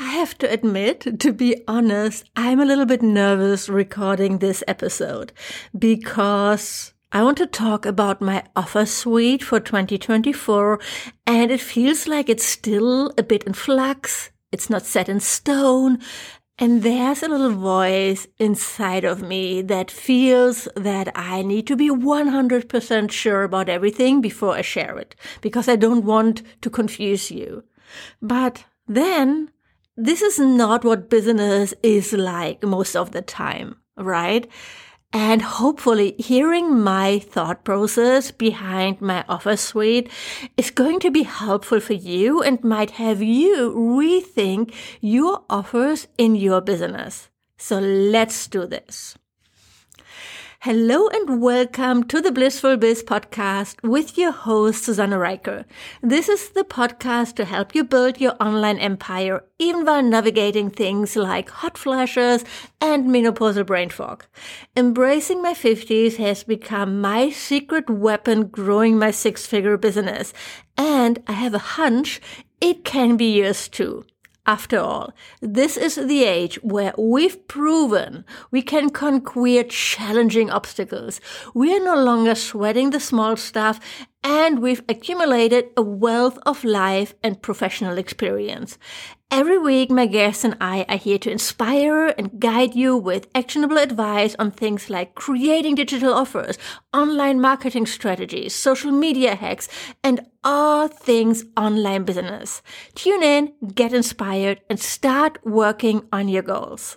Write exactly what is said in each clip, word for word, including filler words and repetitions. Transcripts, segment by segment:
I have to admit, to be honest, I'm a little bit nervous recording this episode because I want to talk about my offer suite for twenty twenty-four, and it feels like it's still a bit in flux. It's not set in stone. And there's a little voice inside of me that feels that I need to be one hundred percent sure about everything before I share it, because I don't want to confuse you. But then, this is not what business is like most of the time, right? And hopefully hearing my thought process behind my offer suite is going to be helpful for you and might have you rethink your offers in your business. So let's do this. Hello and welcome to the Blissful Biz podcast with your host, Susanne Reiker. This is the podcast to help you build your online empire even while navigating things like hot flashes and menopausal brain fog. Embracing my fifties has become my secret weapon growing my six-figure business, and I have a hunch it can be yours too. After all, this is the age where we've proven we can conquer challenging obstacles. We are no longer sweating the small stuff, and we've accumulated a wealth of life and professional experience. Every week, my guests and I are here to inspire and guide you with actionable advice on things like creating digital offers, online marketing strategies, social media hacks, and all things online business. Tune in, get inspired, and start working on your goals.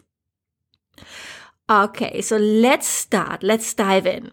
Okay, so let's start. Let's dive in.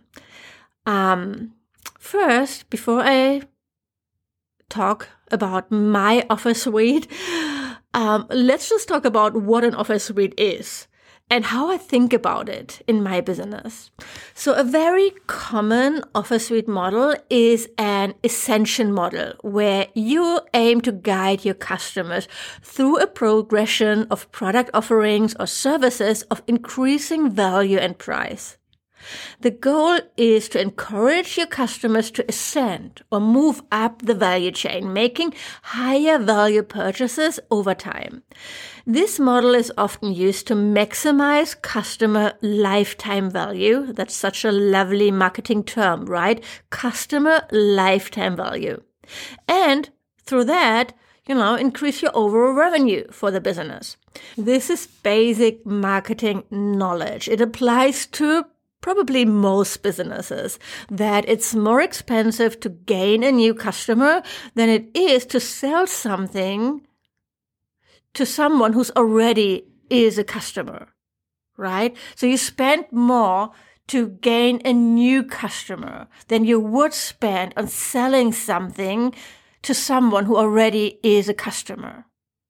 Um, first, before I talk about my offer suite, Um, let's just talk about what an offer suite is and how I think about it in my business. So a very common offer suite model is an ascension model where you aim to guide your customers through a progression of product offerings or services of increasing value and price. The goal is to encourage your customers to ascend or move up the value chain, making higher value purchases over time. This model is often used to maximize customer lifetime value. That's such a lovely marketing term, right? Customer lifetime value. And through that, you know, increase your overall revenue for the business. This is basic marketing knowledge. It applies to probably most businesses, that it's more expensive to gain a new customer than it is to sell something to someone who's already is a customer, right? So you spend more to gain a new customer than you would spend on selling something to someone who already is a customer.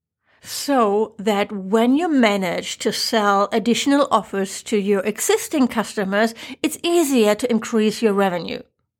So that when you manage to sell additional offers to your existing customers, it's easier to increase your revenue.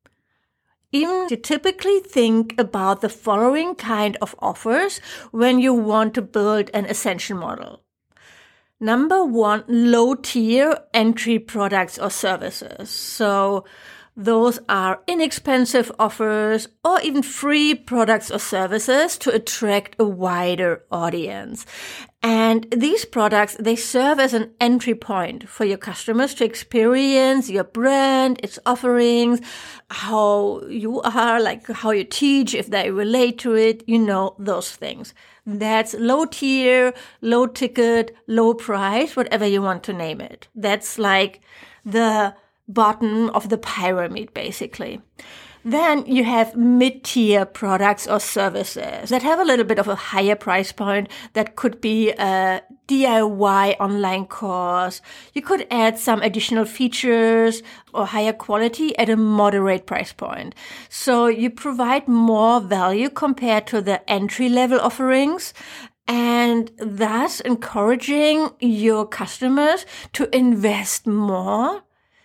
Even you typically think about the following kind of offers when you want to build an ascension model. Number one, low-tier entry products or services. So those are inexpensive offers or even free products or services to attract a wider audience. And these products, they serve as an entry point for your customers to experience your brand, its offerings, how you are, like how you teach, if they relate to it, you know, those things. That's low tier, low ticket, low price, whatever you want to name it. That's like the bottom of the pyramid, basically. Then you have mid-tier products or services that have a little bit of a higher price point. That could be a D I Y online course. You could add some additional features or higher quality at a moderate price point. So you provide more value compared to the entry-level offerings, and thus encouraging your customers to invest more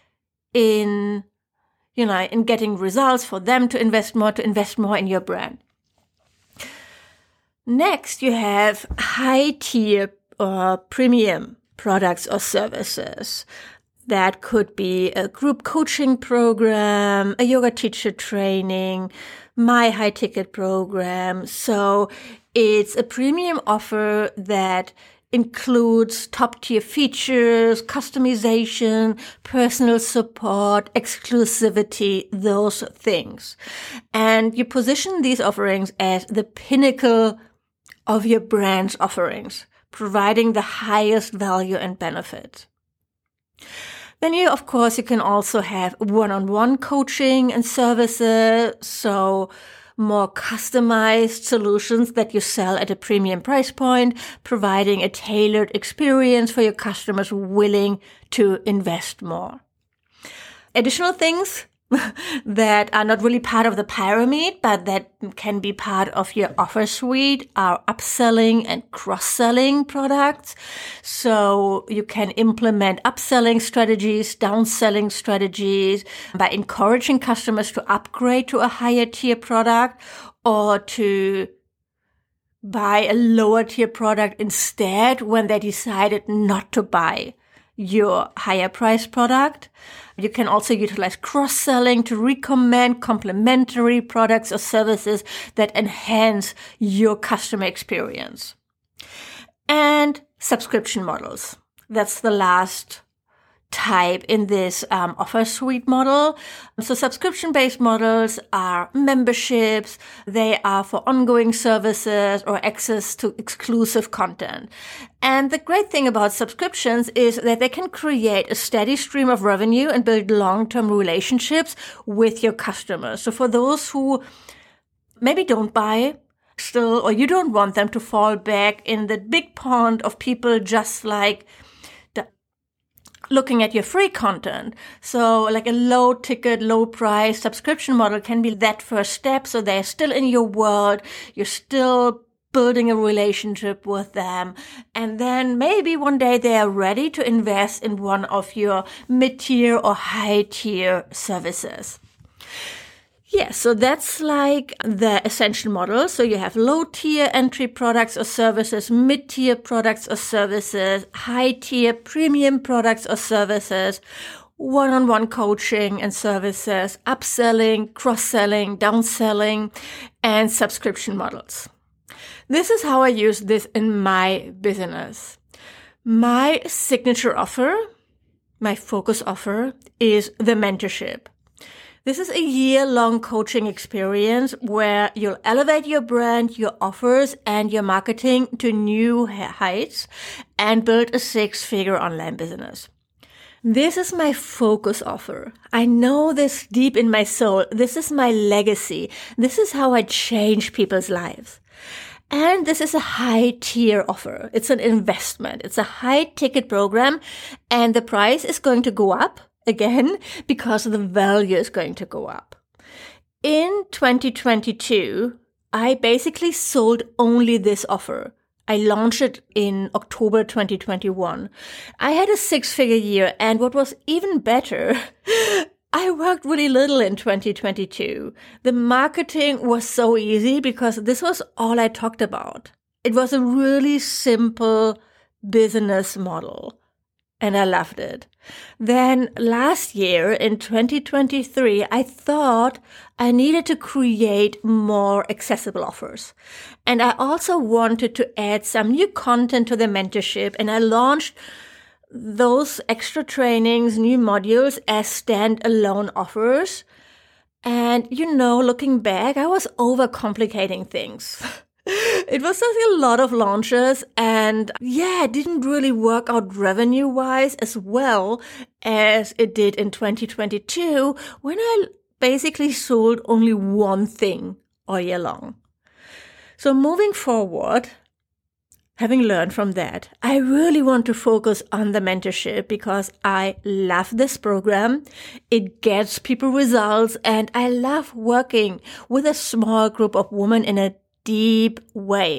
in, you know, in getting results, for them to invest more, to invest more in your brand. Next, you have high tier or premium products or services. That could be a group coaching program, a yoga teacher training, my high ticket program. So it's a premium offer that includes top-tier features, customization, personal support, exclusivity, those things. And you position these offerings as the pinnacle of your brand's offerings, providing the highest value and benefit. Then you, of course, you can also have one-on-one coaching and services, so more customized solutions that you sell at a premium price point, providing a tailored experience for your customers willing to invest more. Additional things that are not really part of the pyramid, but that can be part of your offer suite are upselling and cross-selling products. So you can implement upselling strategies, downselling strategies by encouraging customers to upgrade to a higher tier product or to buy a lower tier product instead when they decided not to buy your higher price product. You can also utilize cross-selling to recommend complementary products or services that enhance your customer experience. And subscription models. That's the last type in this um, offer suite model. So subscription-based models are memberships. They are for ongoing services or access to exclusive content. And the great thing about subscriptions is that they can create a steady stream of revenue and build long-term relationships with your customers. So for those who maybe don't buy still, or you don't want them to fall back in the big pond of people just like looking at your free content. So like a low ticket, low price subscription model can be that first step. So they're still in your world. You're still building a relationship with them. And then maybe one day they are ready to invest in one of your mid-tier or high-tier services. Yeah, so that's like the essential model. So you have low-tier entry products or services, mid-tier products or services, high-tier premium products or services, one-on-one coaching and services, upselling, cross-selling, downselling, and subscription models. This is how I use this in my business. My signature offer, my focus offer, is the mentorship. This is a year-long coaching experience where you'll elevate your brand, your offers, and your marketing to new heights and build a six-figure online business. This is my focus offer. I know this deep in my soul. This is my legacy. This is how I change people's lives. And this is a high-tier offer. It's an investment. It's a high-ticket program, and the price is going to go up again, because the value is going to go up. In twenty twenty-two, I basically sold only this offer. I launched it in October twenty twenty-one. I had a six-figure year, and what was even better, I worked really little in twenty twenty-two. The marketing was so easy because this was all I talked about. It was a really simple business model, and I loved it. Then last year in twenty twenty-three, I thought I needed to create more accessible offers. And I also wanted to add some new content to the mentorship, and I launched those extra trainings, new modules as standalone offers. And, you know, looking back, I was overcomplicating things. It was just a lot of launches, and yeah, it didn't really work out revenue-wise as well as it did in twenty twenty-two when I basically sold only one thing all year long. So moving forward, having learned from that, I really want to focus on the mentorship because I love this program. It gets people results, and I love working with a small group of women in a deep way,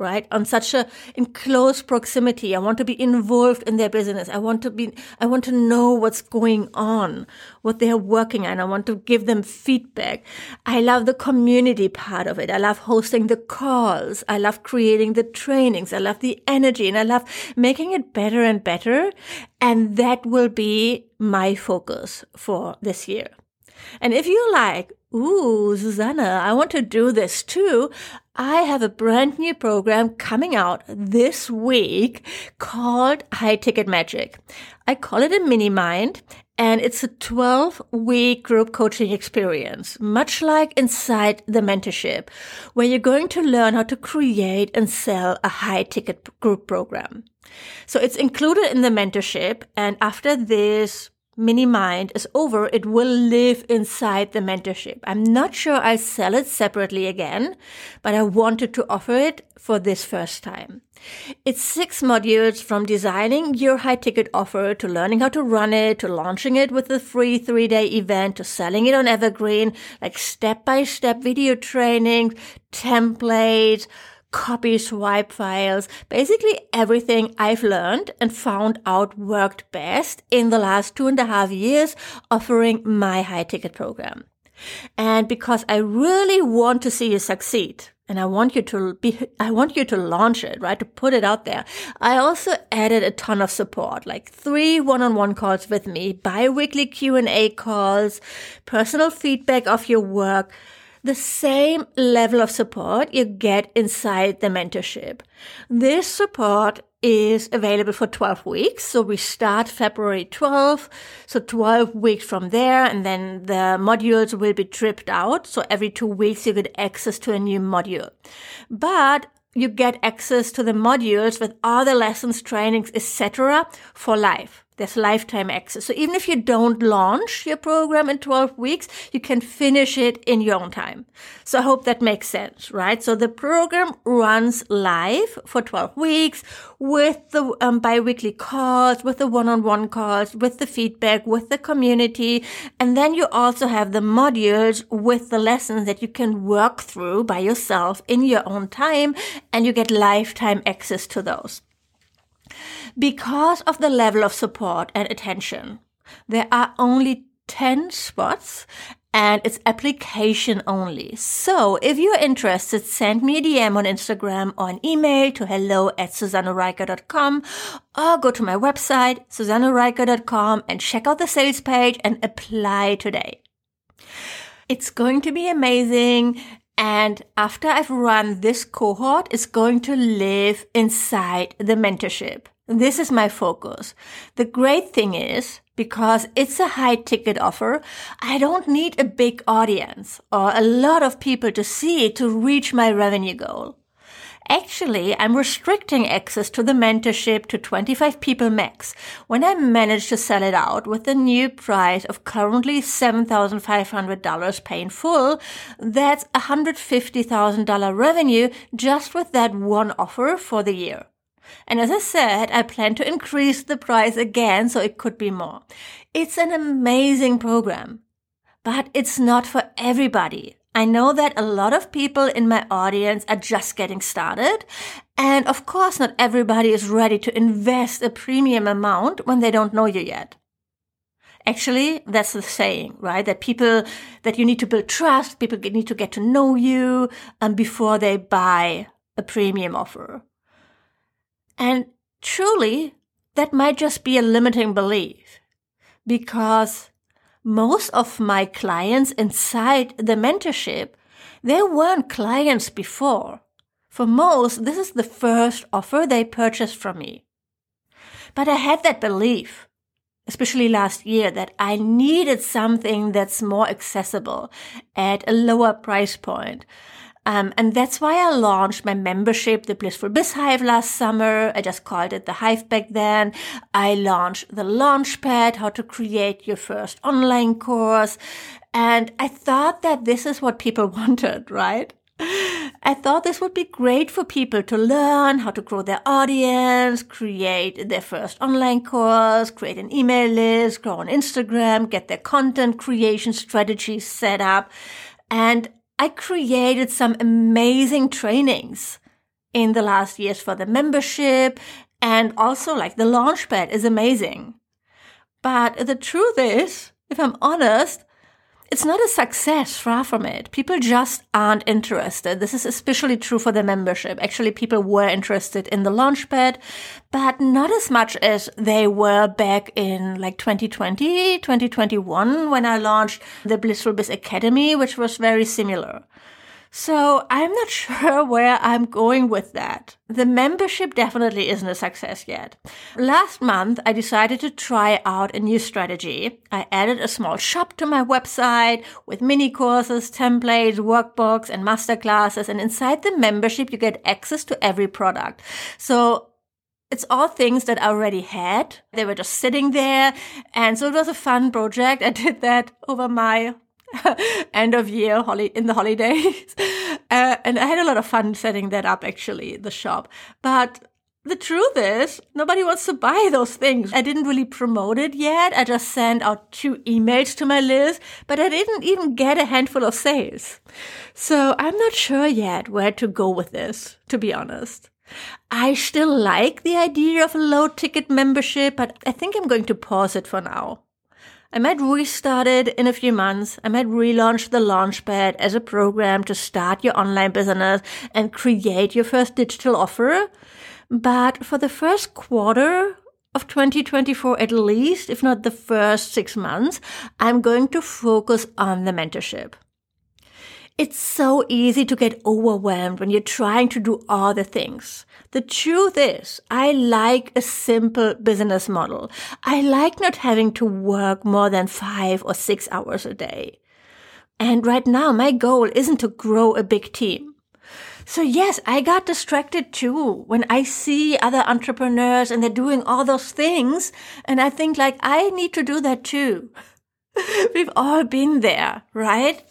right? On such a, in close proximity. I want to be involved in their business. I want to be, I want to know what's going on, what they're working on. I want to give them feedback. I love the community part of it. I love hosting the calls. I love creating the trainings. I love the energy, and I love making it better and better. And that will be my focus for this year. And if you're like, ooh, Susanna, I want to do this too, I have a brand new program coming out this week called High Ticket Magic. I call it a mini mind, and it's a twelve-week group coaching experience, much like inside the mentorship, where you're going to learn how to create and sell a high-ticket group program. So it's included in the mentorship, and after this mini mind is over, it will live inside the mentorship. I'm not sure I'll sell it separately again, but I wanted to offer it for this first time. It's six modules, from designing your high ticket offer to learning how to run it, to launching it with a free three-day event, to selling it on Evergreen, like step-by-step video training, templates, copy swipe files, basically everything I've learned and found out worked best in the last two and a half years offering my high ticket program. And because I really want to see you succeed, and I want you to be, I want you to launch it, right? To put it out there. I also added a ton of support, like three one-on-one calls with me, bi-weekly Q and A calls, personal feedback of your work, the same level of support you get inside the mentorship. This support is available for twelve weeks. So we start February twelfth. So twelve weeks from there. And then the modules will be dripped out. So every two weeks you get access to a new module. But you get access to the modules with other lessons, trainings, et cetera for life. There's lifetime access. So even if you don't launch your program in twelve weeks, you can finish it in your own time. So I hope that makes sense, right? So the program runs live for twelve weeks with the um, bi-weekly calls, with the one-on-one calls, with the feedback, with the community. And then you also have the modules with the lessons that you can work through by yourself in your own time, and you get lifetime access to those. Because of the level of support and attention, there are only ten spots, and it's application only. So if you're interested, send me a D M on Instagram or an email to hello at susanna reicher dot com, or go to my website, susanna reicher dot com, and check out the sales page and apply today. It's going to be amazing. And after I've run this cohort, it's going to live inside the mentorship. This is my focus. The great thing is, because it's a high ticket offer, I don't need a big audience or a lot of people to see it to reach my revenue goal. Actually, I'm restricting access to the mentorship to twenty-five people max. When I manage to sell it out with the new price of currently seven thousand five hundred dollars pay in full, that's one hundred fifty thousand dollars revenue just with that one offer for the year. And as I said, I plan to increase the price again, so it could be more. It's an amazing program, but it's not for everybody. I know that a lot of people in my audience are just getting started. And of course, not everybody is ready to invest a premium amount when they don't know you yet. Actually, that's the saying, right? That people, that you need to build trust, people need to get to know you um, before they buy a premium offer. And truly, that might just be a limiting belief, because most of my clients inside the mentorship, they weren't clients before. For most, this is the first offer they purchased from me. But I had that belief, especially last year, that I needed something that's more accessible at a lower price point. Um, and that's why I launched my membership, the Blissful Biz Hive, last summer. I just called it the Hive back then. I launched the Launchpad, how to create your first online course. And I thought that this is what people wanted, right? I thought this would be great for people to learn how to grow their audience, create their first online course, create an email list, grow on Instagram, get their content creation strategies set up. And I created some amazing trainings in the last years for the membership, and also like the Launchpad is amazing. But the truth is, if I'm honest, it's not a success, far from it. People just aren't interested. This is especially true for the membership. Actually, people were interested in the Launchpad, but not as much as they were back in like twenty twenty, twenty twenty-one, when I launched the Blissful Biz Academy, which was very similar. So I'm not sure where I'm going with that. The membership definitely isn't a success yet. Last month, I decided to try out a new strategy. I added a small shop to my website with mini courses, templates, workbooks, and masterclasses. And inside the membership, you get access to every product. So it's all things that I already had. They were just sitting there. And so it was a fun project. I did that over my end of year holi- in the holidays. Uh, and I had a lot of fun setting that up, actually, the shop. But the truth is, nobody wants to buy those things. I didn't really promote it yet. I just sent out two emails to my list, but I didn't even get a handful of sales. So I'm not sure yet where to go with this, to be honest. I still like the idea of a low-ticket membership, but I think I'm going to pause it for now. I might restart it in a few months. I might relaunch the Launchpad as a program to start your online business and create your first digital offer. But for the first quarter of twenty twenty-four at least, if not the first six months, I'm going to focus on the mentorship. It's so easy to get overwhelmed when you're trying to do all the things. The truth is, I like a simple business model. I like not having to work more than five or six hours a day. And right now, my goal isn't to grow a big team. So yes, I got distracted too when I see other entrepreneurs and they're doing all those things. And I think like, I need to do that too. We've all been there, right?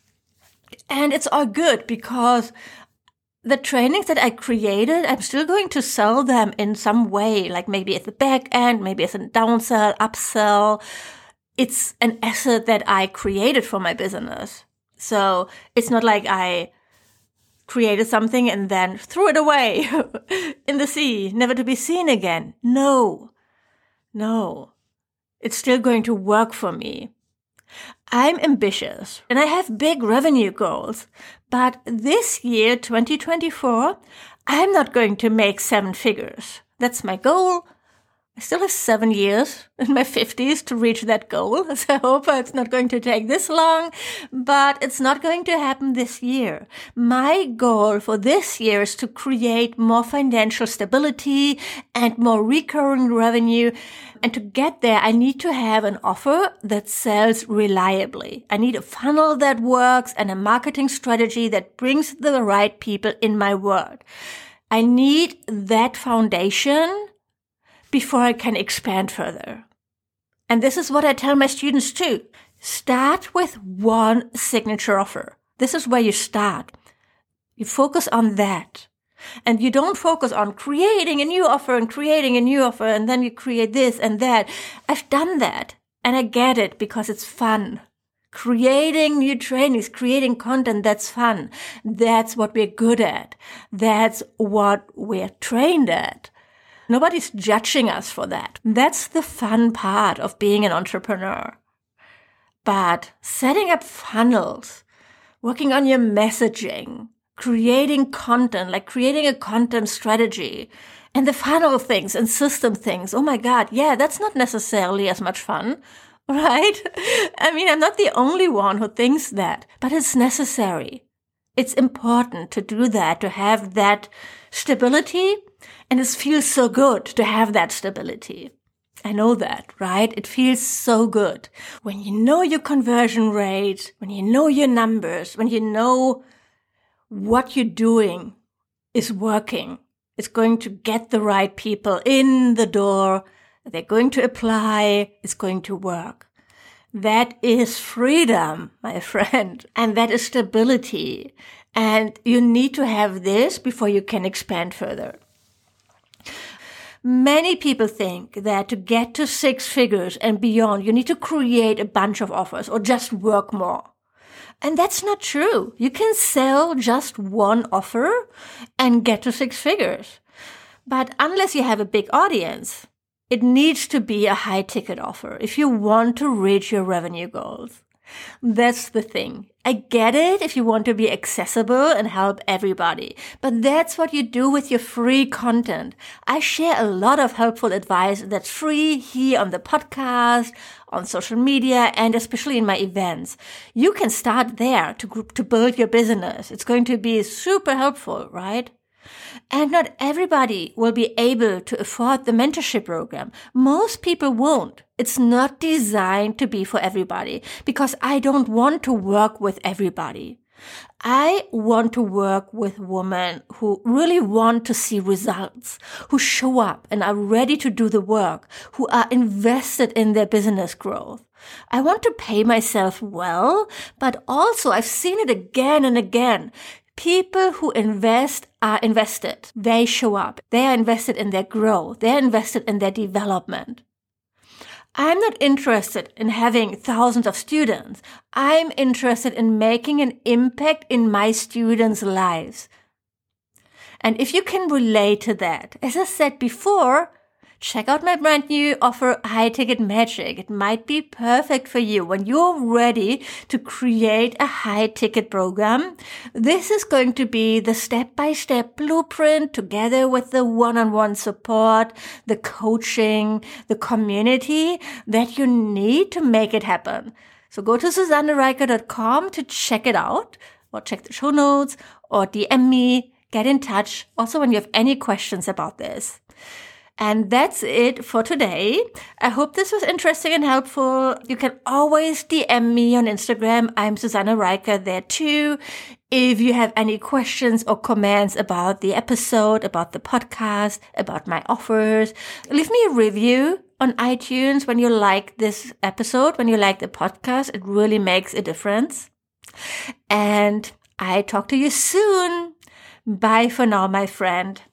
And it's all good because the trainings that I created, I'm still going to sell them in some way, like maybe at the back end, maybe as a downsell, upsell. It's an asset that I created for my business. So it's not like I created something and then threw it away in the sea, never to be seen again. No, no, it's still going to work for me. I'm ambitious and I have big revenue goals, but this year, twenty twenty-four, I'm not going to make seven figures. That's my goal. I still have seven years in my fifties to reach that goal, so I hope it's not going to take this long, but it's not going to happen this year. My goal for this year is to create more financial stability and more recurring revenue, and to get there, I need to have an offer that sells reliably. I need a funnel that works and a marketing strategy that brings the right people in my world. I need that foundation before I can expand further. And this is what I tell my students too. Start with one signature offer. This is where you start. You focus on that. And you don't focus on creating a new offer and creating a new offer and then you create this and that. I've done that and I get it because it's fun. Creating new trainings, creating content, that's fun. That's what we're good at. That's what we're trained at. Nobody's judging us for that. That's the fun part of being an entrepreneur. But setting up funnels, working on your messaging, creating content, like creating a content strategy, and the funnel things and system things, oh my God, yeah, that's not necessarily as much fun, right? I mean, I'm not the only one who thinks that, but it's necessary. It's important to do that, to have that stability. And it feels so good to have that stability. I know that, right? It feels so good. When you know your conversion rate, when you know your numbers, when you know what you're doing is working, it's going to get the right people in the door, they're going to apply, it's going to work. That is freedom, my friend, and that is stability. And you need to have this before you can expand further. Many people think that to get to six figures and beyond, you need to create a bunch of offers or just work more. And that's not true. You can sell just one offer and get to six figures. But unless you have a big audience, it needs to be a high ticket offer if you want to reach your revenue goals. That's the thing. I get it if you want to be accessible and help everybody, but that's what you do with your free content. I share a lot of helpful advice that's free here on the podcast, on social media, and especially in my events. You can start there to, to build your business. It's going to be super helpful, right? And not everybody will be able to afford the mentorship program. Most people won't. It's not designed to be for everybody because I don't want to work with everybody. I want to work with women who really want to see results, who show up and are ready to do the work, who are invested in their business growth. I want to pay myself well, but also I've seen it again and again. People who invest are invested. They show up. They are invested in their growth. They're invested in their development. I'm not interested in having thousands of students. I'm interested in making an impact in my students' lives. And if you can relate to that, as I said before, check out my brand new offer, High Ticket Magic. It might be perfect for you when you're ready to create a high ticket program. This is going to be the step-by-step blueprint together with the one-on-one support, the coaching, the community that you need to make it happen. So go to susanne reiker dot com to check it out, or check the show notes, or D M me, get in touch. Also when you have any questions about this. And that's it for today. I hope this was interesting and helpful. You can always D M me on Instagram. I'm Susanne Reiker there too. If you have any questions or comments about the episode, about the podcast, about my offers, leave me a review on iTunes when you like this episode, when you like the podcast. It really makes a difference. And I talk to you soon. Bye for now, my friend.